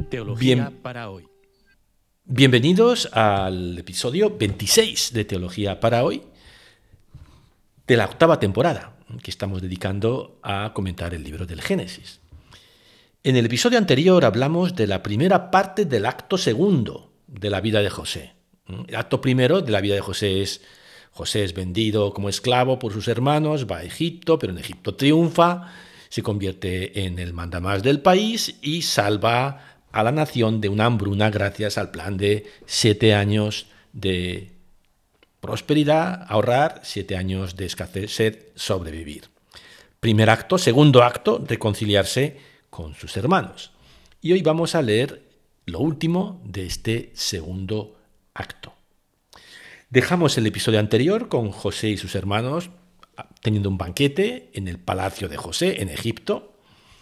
Teología para hoy. Bienvenidos al episodio 26 de Teología para hoy, de la 8ª temporada, que estamos dedicando a comentar el libro del Génesis. En el episodio anterior hablamos de la primera parte del acto segundo de la vida de José. El acto primero de la vida de José es vendido como esclavo por sus hermanos, va a Egipto, pero en Egipto triunfa, se convierte en el mandamás del país y salva a la nación de una hambruna gracias al plan de 7 años de prosperidad, ahorrar, 7 años de escasez, sobrevivir. Primer acto. Segundo acto, reconciliarse con sus hermanos. Y hoy vamos a leer lo último de este segundo acto. Dejamos el episodio anterior con José y sus hermanos teniendo un banquete en el palacio de José en Egipto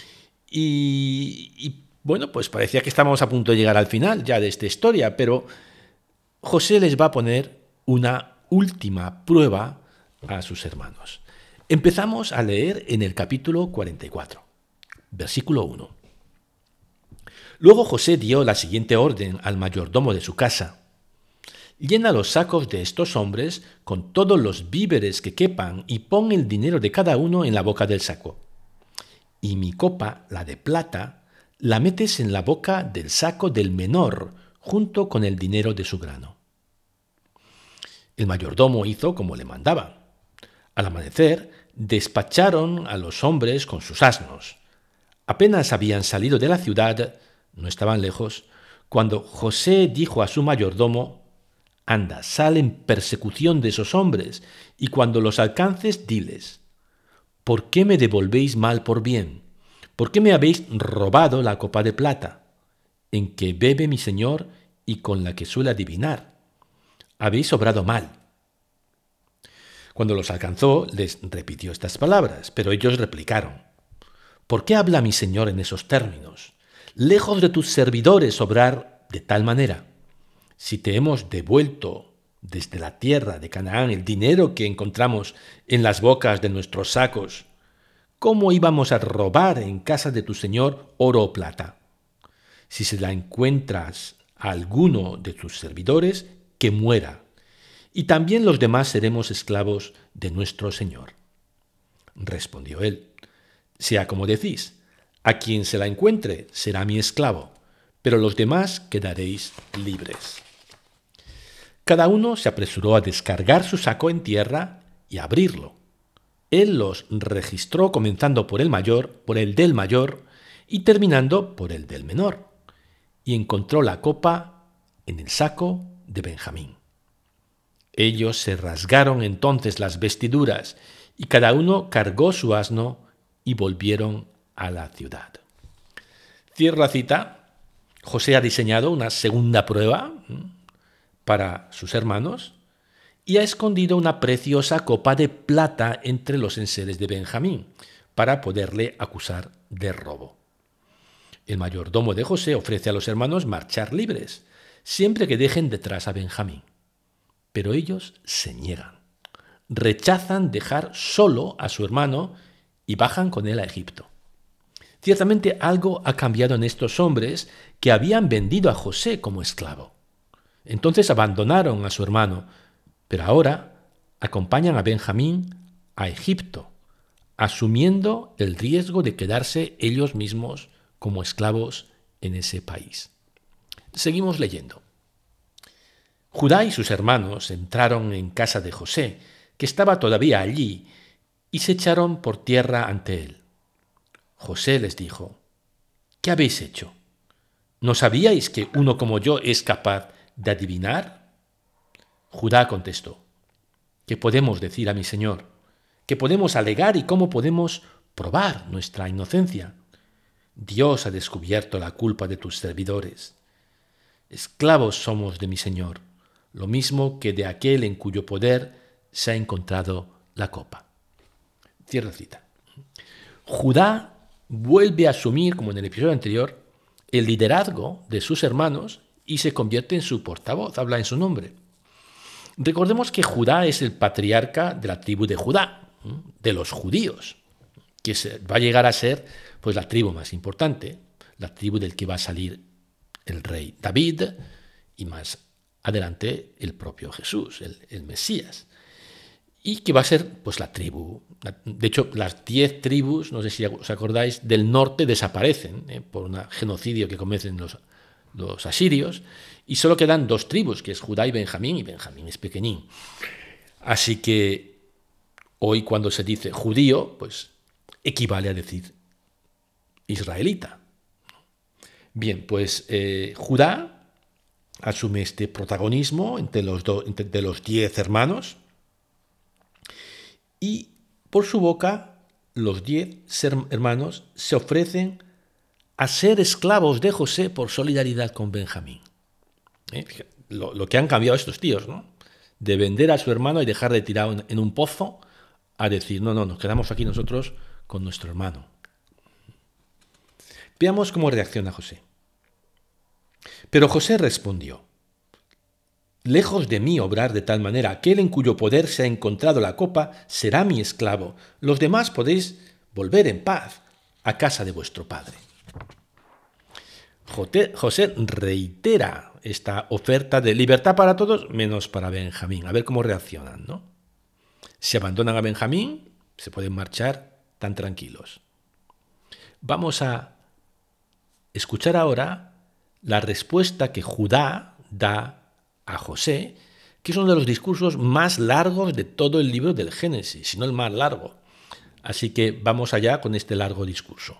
y bueno, pues parecía que estábamos a punto de llegar al final ya de esta historia, pero José les va a poner una última prueba a sus hermanos. Empezamos a leer en el capítulo 44, versículo 1. Luego José dio la siguiente orden al mayordomo de su casa: llena los sacos de estos hombres con todos los víveres que quepan y pon el dinero de cada uno en la boca del saco. Y mi copa, la de plata, la metes en la boca del saco del menor, junto con el dinero de su grano. El mayordomo hizo como le mandaban. Al amanecer, despacharon a los hombres con sus asnos. Apenas habían salido de la ciudad, no estaban lejos, cuando José dijo a su mayordomo: anda, sal en persecución de esos hombres, y cuando los alcances, diles: ¿por qué me devolvéis mal por bien? ¿Por qué me habéis robado la copa de plata, en que bebe mi señor y con la que suele adivinar? Habéis obrado mal. Cuando los alcanzó, les repitió estas palabras, pero ellos replicaron: ¿por qué habla mi señor en esos términos? Lejos de tus servidores obrar de tal manera. Si te hemos devuelto desde la tierra de Canaán el dinero que encontramos en las bocas de nuestros sacos, ¿cómo íbamos a robar en casa de tu señor oro o plata? Si se la encuentras a alguno de tus servidores, que muera, y también los demás seremos esclavos de nuestro señor. Respondió él: sea como decís, a quien se la encuentre será mi esclavo, pero los demás quedaréis libres. Cada uno se apresuró a descargar su saco en tierra y a abrirlo. Él los registró comenzando por el del mayor y terminando por el del menor, y encontró la copa en el saco de Benjamín. Ellos se rasgaron entonces las vestiduras y cada uno cargó su asno y volvieron a la ciudad. Cierro la cita. José ha diseñado una segunda prueba para sus hermanos y ha escondido una preciosa copa de plata entre los enseres de Benjamín para poderle acusar de robo. El mayordomo de José ofrece a los hermanos marchar libres, siempre que dejen detrás a Benjamín. Pero ellos se niegan, rechazan dejar solo a su hermano y bajan con él a Egipto. Ciertamente algo ha cambiado en estos hombres que habían vendido a José como esclavo. Entonces abandonaron a su hermano, pero ahora acompañan a Benjamín a Egipto, asumiendo el riesgo de quedarse ellos mismos como esclavos en ese país. Seguimos leyendo. Judá y sus hermanos entraron en casa de José, que estaba todavía allí, y se echaron por tierra ante él. José les dijo: ¿qué habéis hecho? ¿No sabíais que uno como yo es capaz de adivinar? Judá contestó: ¿qué podemos decir a mi señor? ¿Qué podemos alegar y cómo podemos probar nuestra inocencia? Dios ha descubierto la culpa de tus servidores. Esclavos somos de mi señor, lo mismo que de aquel en cuyo poder se ha encontrado la copa. Cierro cita. Judá vuelve a asumir, como en el episodio anterior, el liderazgo de sus hermanos y se convierte en su portavoz, habla en su nombre. Recordemos que Judá es el patriarca de la tribu de Judá, de los judíos, que va a llegar a ser pues, la tribu más importante, la tribu del que va a salir el rey David y más adelante el propio Jesús, el Mesías. Y que va a ser pues la tribu. De hecho, las 10 tribus, no sé si os acordáis, del norte desaparecen por un genocidio que cometen los asirios, y solo quedan 2 tribus, que es Judá y Benjamín es pequeñín. Así que hoy cuando se dice judío, pues equivale a decir israelita. Bien, pues Judá asume este protagonismo entre los 10 hermanos, y por su boca los 10 hermanos se ofrecen a ser esclavos de José por solidaridad con Benjamín. Lo que han cambiado estos tíos, ¿no? De vender a su hermano y dejar de tirar en un pozo a decir, no, nos quedamos aquí nosotros con nuestro hermano. Veamos cómo reacciona José. Pero José respondió: lejos de mí obrar de tal manera, aquel en cuyo poder se ha encontrado la copa será mi esclavo. Los demás podéis volver en paz a casa de vuestro padre. José reitera esta oferta de libertad para todos, menos para Benjamín. A ver cómo reaccionan, ¿no? Si abandonan a Benjamín, se pueden marchar tan tranquilos. Vamos a escuchar ahora la respuesta que Judá da a José, que es uno de los discursos más largos de todo el libro del Génesis, si no el más largo. Así que vamos allá con este largo discurso.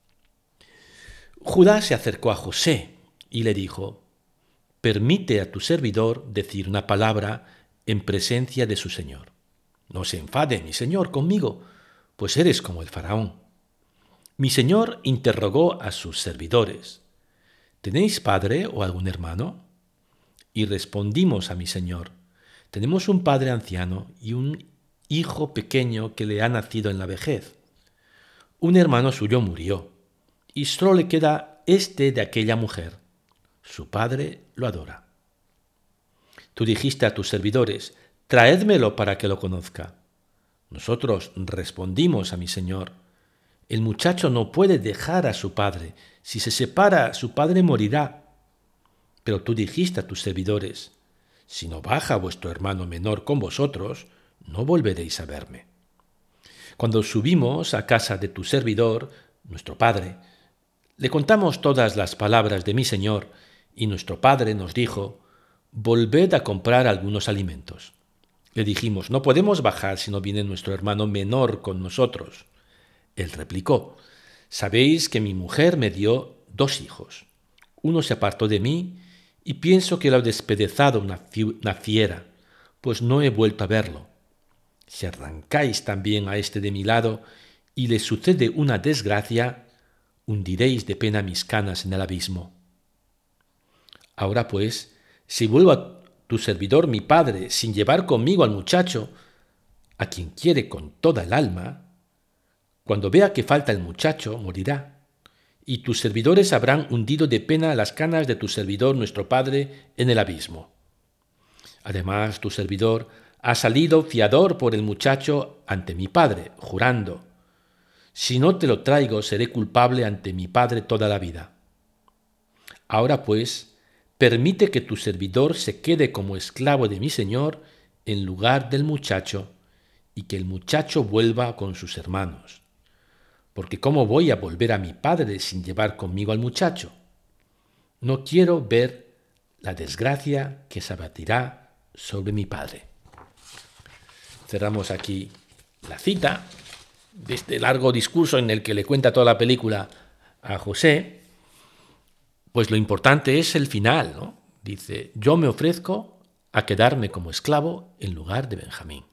Judá se acercó a José y le dijo: permite a tu servidor decir una palabra en presencia de su señor. No se enfade, mi señor, conmigo, pues eres como el faraón. Mi señor interrogó a sus servidores: ¿tenéis padre o algún hermano? Y respondimos a mi señor: tenemos un padre anciano y un hijo pequeño que le ha nacido en la vejez. Un hermano suyo murió, y solo le queda este de aquella mujer. Su padre lo adora. Tú dijiste a tus servidores: traédmelo para que lo conozca. Nosotros respondimos a mi señor: el muchacho no puede dejar a su padre. Si se separa, su padre morirá. Pero tú dijiste a tus servidores: si no baja vuestro hermano menor con vosotros, no volveréis a verme. Cuando subimos a casa de tu servidor, nuestro padre, le contamos todas las palabras de mi señor, y nuestro padre nos dijo: volved a comprar algunos alimentos. Le dijimos: no podemos bajar si no viene nuestro hermano menor con nosotros. Él replicó: sabéis que mi mujer me dio 2 hijos. Uno se apartó de mí y pienso que lo ha despedazado una fiera, pues no he vuelto a verlo. Si arrancáis también a este de mi lado y le sucede una desgracia, hundiréis de pena mis canas en el abismo. Ahora pues, si vuelvo a tu servidor mi padre sin llevar conmigo al muchacho, a quien quiere con toda el alma, cuando vea que falta el muchacho, morirá, y tus servidores habrán hundido de pena las canas de tu servidor nuestro padre en el abismo. Además, tu servidor ha salido fiador por el muchacho ante mi padre, jurando: si no te lo traigo, seré culpable ante mi padre toda la vida. Ahora pues, permite que tu servidor se quede como esclavo de mi señor en lugar del muchacho, y que el muchacho vuelva con sus hermanos. Porque ¿cómo voy a volver a mi padre sin llevar conmigo al muchacho? No quiero ver la desgracia que se abatirá sobre mi padre. Cerramos aquí la cita de este largo discurso en el que le cuenta toda la película a José. Pues lo importante es el final, ¿no? Dice: yo me ofrezco a quedarme como esclavo en lugar de Benjamín.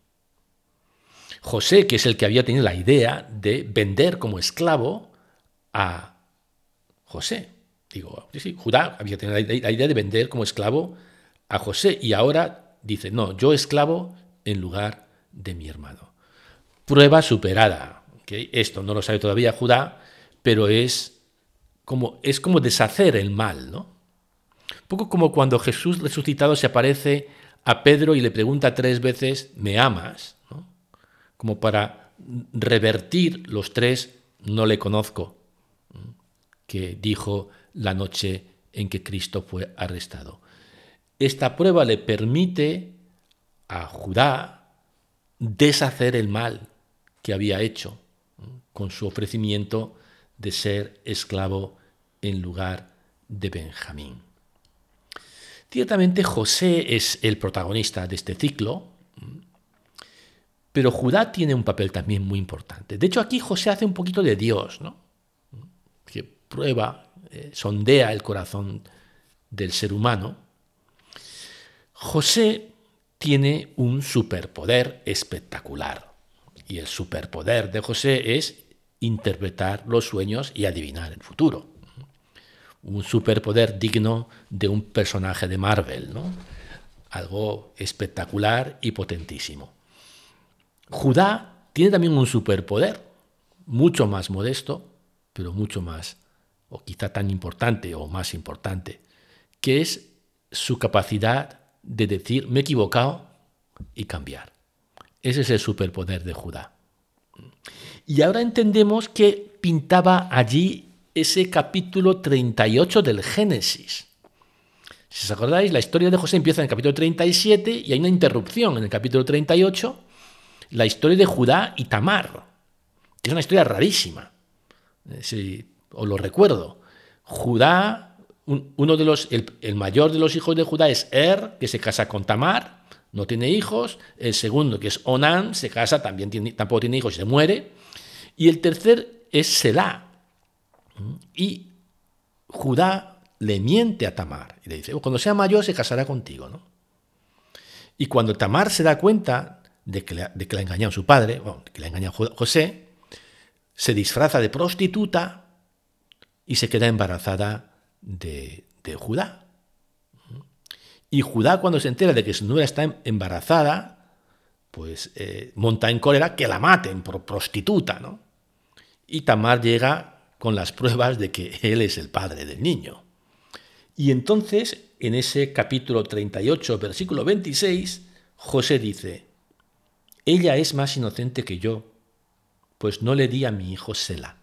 José, que es el que había tenido la idea de vender como esclavo a José. Judá había tenido la idea de vender como esclavo a José, y ahora dice: no, yo esclavo en lugar de mi hermano. Prueba superada. ¿Okay? Esto no lo sabe todavía Judá, pero es como deshacer el mal, ¿no? Un poco como cuando Jesús resucitado se aparece a Pedro y le pregunta 3 veces: ¿me amas? ¿No? Como para revertir los 3 no le conozco, que dijo la noche en que Cristo fue arrestado. Esta prueba le permite a Judá deshacer el mal que había hecho con su ofrecimiento de ser esclavo en lugar de Benjamín. Ciertamente José es el protagonista de este ciclo, pero Judá tiene un papel también muy importante. De hecho, aquí José hace un poquito de Dios, ¿no? Que prueba, sondea el corazón del ser humano. José tiene un superpoder espectacular. Y el superpoder de José es interpretar los sueños y adivinar el futuro. Un superpoder digno de un personaje de Marvel, ¿no? Algo espectacular y potentísimo. Judá tiene también un superpoder, mucho más modesto, pero mucho más, o quizá tan importante o más importante, que es su capacidad de decir, me he equivocado y cambiar. Ese es el superpoder de Judá. Y ahora entendemos que pintaba allí ese capítulo 38 del Génesis. Si os acordáis, la historia de José empieza en el capítulo 37 y hay una interrupción en el capítulo 38, la historia de Judá y Tamar, que es una historia rarísima. Si os lo recuerdo. Judá, el mayor de los hijos de Judá es que se casa con Tamar, no tiene hijos. El segundo, que es Onán, se casa, tampoco tiene hijos y se muere. Y el tercer es Selá. Y Judá le miente a Tamar y le dice, cuando sea mayor se casará contigo, ¿no? Y cuando Tamar se da cuenta de que le ha engañado su padre, que le ha engañado José, se disfraza de prostituta y se queda embarazada de Judá. Y Judá, cuando se entera de que su nuera está embarazada, pues monta en cólera que la maten por prostituta, ¿no? Y Tamar llega con las pruebas de que él es el padre del niño. Y entonces, en ese capítulo 38, versículo 26, José dice, ella es más inocente que yo, pues no le di a mi hijo Selá.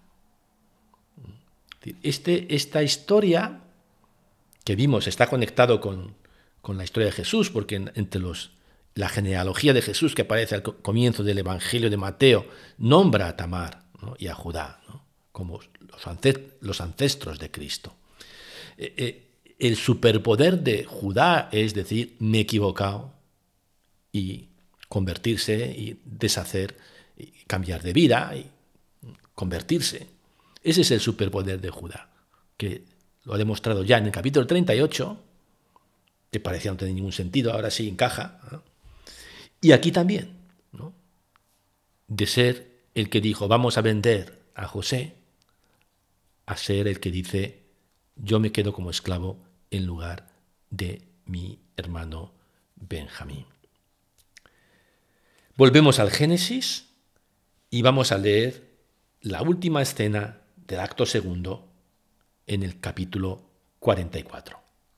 Esta historia que vimos está conectado con la historia de Jesús, porque entre la genealogía de Jesús que aparece al comienzo del Evangelio de Mateo nombra a Tamar, ¿no? Y a Judá, ¿no? Como los ancestros de Cristo. El superpoder de Judá es decir, me he equivocado y convertirse y deshacer, y cambiar de vida y convertirse. Ese es el superpoder de Judá, que lo ha demostrado ya en el capítulo 38, que parecía no tener ningún sentido, ahora sí encaja, ¿no? Y aquí también, ¿no? De ser el que dijo, vamos a vender a José, a ser el que dice, yo me quedo como esclavo en lugar de mi hermano Benjamín. Volvemos al Génesis y vamos a leer la última escena del acto segundo en el capítulo 44.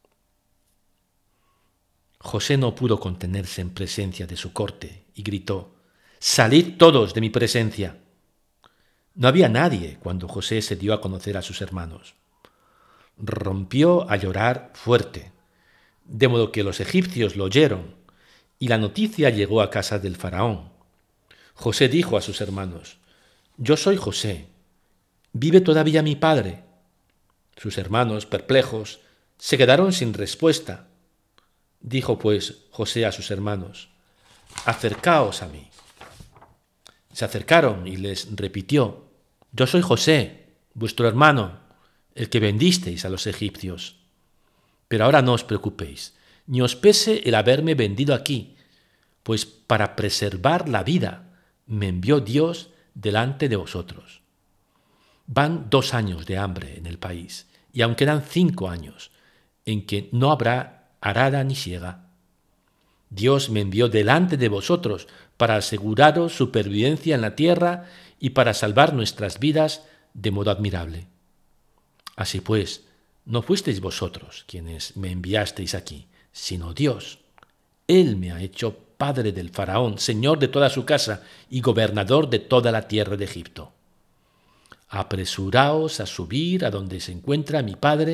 José no pudo contenerse en presencia de su corte y gritó, «¡Salid todos de mi presencia!». No había nadie cuando José se dio a conocer a sus hermanos. Rompió a llorar fuerte, de modo que los egipcios lo oyeron, y la noticia llegó a casa del faraón. José dijo a sus hermanos, «Yo soy José. ¿Vive todavía mi padre?». Sus hermanos, perplejos, se quedaron sin respuesta. Dijo pues José a sus hermanos, «Acercaos a mí». Se acercaron y les repitió, «Yo soy José, vuestro hermano, el que vendisteis a los egipcios. Pero ahora no os preocupéis, ni os pese el haberme vendido aquí, pues para preservar la vida me envió Dios delante de vosotros. Van 2 años de hambre en el país, y aún quedan 5 años, en que no habrá arada ni siega. Dios me envió delante de vosotros para aseguraros supervivencia en la tierra y para salvar nuestras vidas de modo admirable. Así pues, no fuisteis vosotros quienes me enviasteis aquí, sino Dios. Él me ha hecho padre del faraón, señor de toda su casa y gobernador de toda la tierra de Egipto. Apresuraos a subir a donde se encuentra mi padre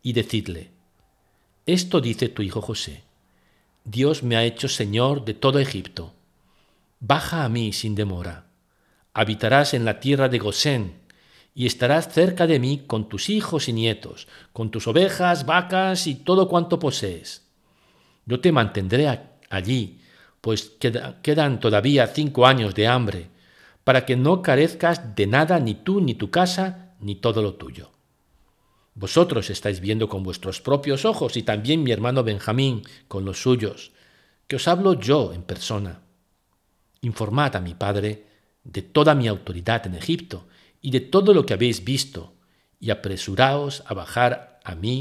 y decidle: esto dice tu hijo José: Dios me ha hecho señor de todo Egipto. Baja a mí sin demora. Habitarás en la tierra de Gosén y estarás cerca de mí con tus hijos y nietos, con tus ovejas, vacas y todo cuanto posees. Yo te mantendré allí, pues quedan todavía 5 años de hambre, para que no carezcas de nada ni tú, ni tu casa, ni todo lo tuyo. Vosotros estáis viendo con vuestros propios ojos, y también mi hermano Benjamín con los suyos, que os hablo yo en persona. Informad a mi padre de toda mi autoridad en Egipto y de todo lo que habéis visto, y apresuraos a bajar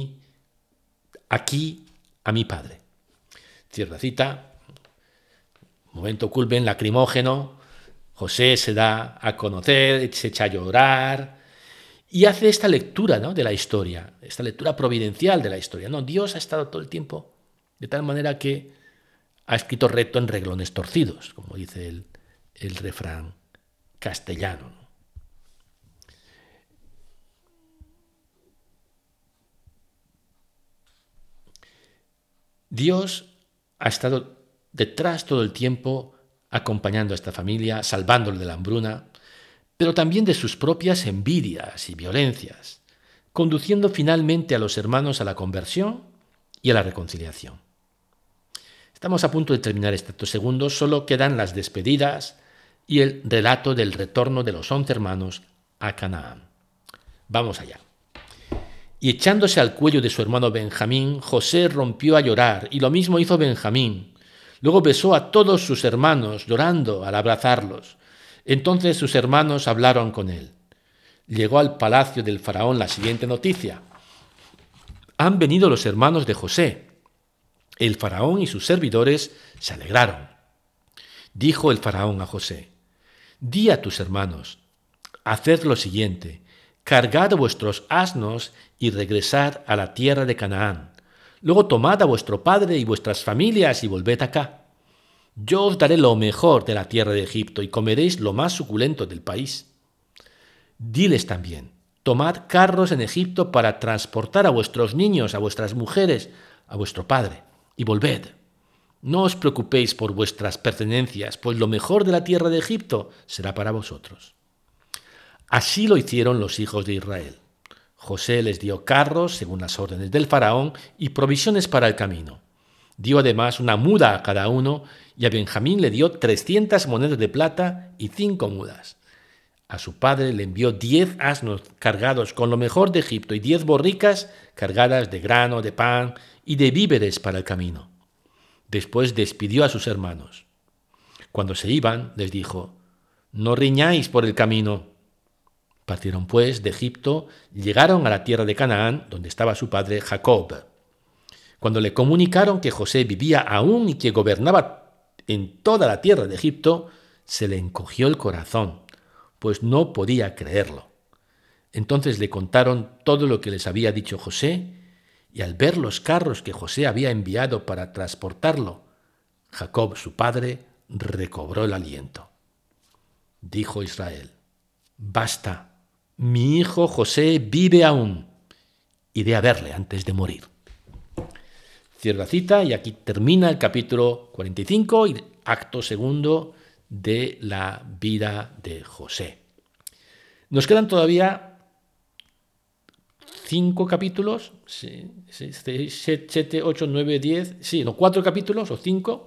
aquí a mi padre. Cierra cita. Momento culmen, lacrimógeno. José se da a conocer, se echa a llorar y hace esta lectura, ¿no?, de la historia, esta lectura providencial de la historia. No, Dios ha estado todo el tiempo de tal manera que ha escrito recto en renglones torcidos, como dice el refrán castellano. Dios ha estado detrás todo el tiempo, acompañando a esta familia, salvándole de la hambruna, pero también de sus propias envidias y violencias, conduciendo finalmente a los hermanos a la conversión y a la reconciliación. Estamos a punto de terminar este acto segundo, solo quedan las despedidas y el relato del retorno de los 11 hermanos a Canaán. Vamos allá. Y echándose al cuello de su hermano Benjamín, José rompió a llorar, y lo mismo hizo Benjamín. Luego besó a todos sus hermanos, llorando al abrazarlos. Entonces sus hermanos hablaron con él. Llegó al palacio del faraón la siguiente noticia: han venido los hermanos de José. El faraón y sus servidores se alegraron. Dijo el faraón a José: di a tus hermanos, haced lo siguiente: cargad vuestros asnos y regresad a la tierra de Canaán. Luego tomad a vuestro padre y vuestras familias y volved acá. Yo os daré lo mejor de la tierra de Egipto y comeréis lo más suculento del país. Diles también: tomad carros en Egipto para transportar a vuestros niños, a vuestras mujeres, a vuestro padre, y volved. No os preocupéis por vuestras pertenencias, pues lo mejor de la tierra de Egipto será para vosotros. Así lo hicieron los hijos de Israel. José les dio carros, según las órdenes del faraón, y provisiones para el camino. Dio además una muda a cada uno, y a Benjamín le dio 300 monedas de plata y 5 mudas. A su padre le envió 10 asnos cargados con lo mejor de Egipto y 10 borricas cargadas de grano, de pan y de víveres para el camino. Después despidió a sus hermanos. Cuando se iban, les dijo: no riñáis por el camino. Partieron pues de Egipto, llegaron a la tierra de Canaán, donde estaba su padre Jacob. Cuando le comunicaron que José vivía aún y que gobernaba en toda la tierra de Egipto, se le encogió el corazón, pues no podía creerlo. Entonces le contaron todo lo que les había dicho José, y al ver los carros que José había enviado para transportarlo, Jacob, su padre, recobró el aliento. Dijo Israel: basta, mi hijo José vive aún. Iré a verle antes de morir. Cierro la cita y aquí termina el capítulo 45 y acto segundo de la vida de José. Nos quedan todavía 5 capítulos, 7, 8, 9, 10, 4 capítulos o 5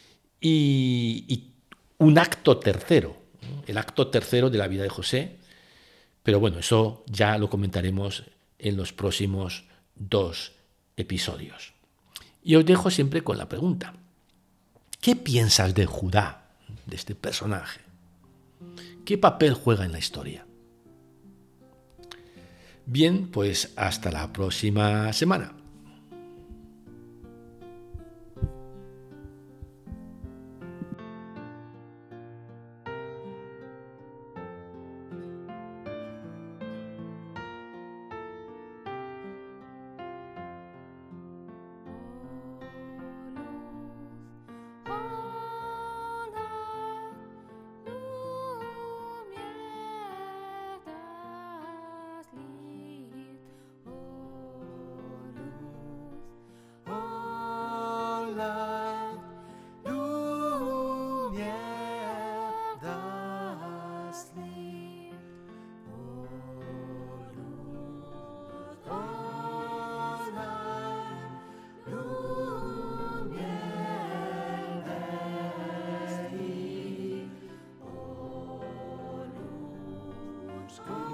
y un acto tercero, el acto tercero de la vida de José. Pero bueno, eso ya lo comentaremos en los próximos 2 episodios. Y os dejo siempre con la pregunta: ¿qué piensas de Judá, de este personaje? ¿Qué papel juega en la historia? Bien, pues hasta la próxima semana. oscuro.